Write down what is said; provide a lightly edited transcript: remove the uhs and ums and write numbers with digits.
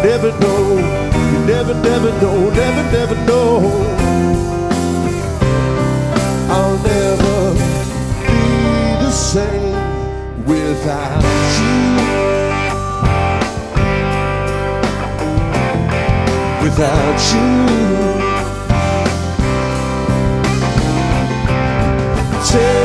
never know, you never, never know, never, never know. I'll never be the same without you. Without you. Take